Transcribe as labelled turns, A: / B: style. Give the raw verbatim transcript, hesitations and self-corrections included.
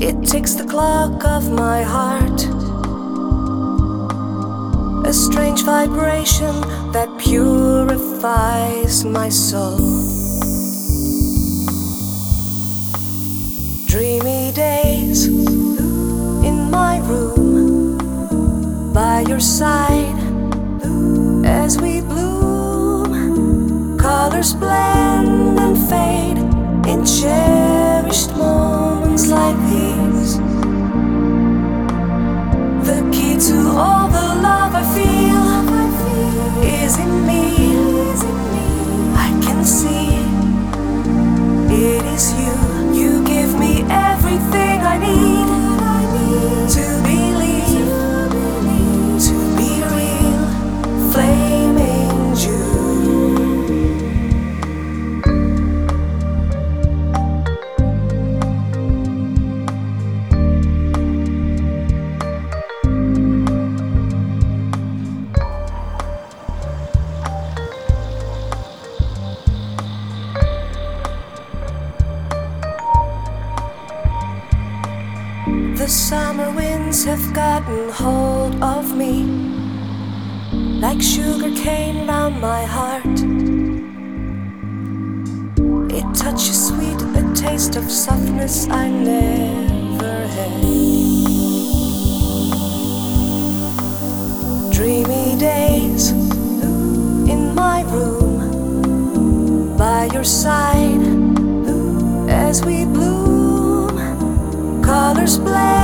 A: It ticks the clock of my heart, a strange vibration that purifies my soul. Dreamy days in my room, by your side as we bloom. Colors blend and fade in cherished moments like these. The key to all the love I feel is in me. I can see it is you. You give me everything I need to believe, to be real, flaming June. The summer winds have gotten hold of me, like sugar cane round my heart. It touches sweet, a taste of softness I never had. Dreamy days in my room, by your side as we bloom. Colors blend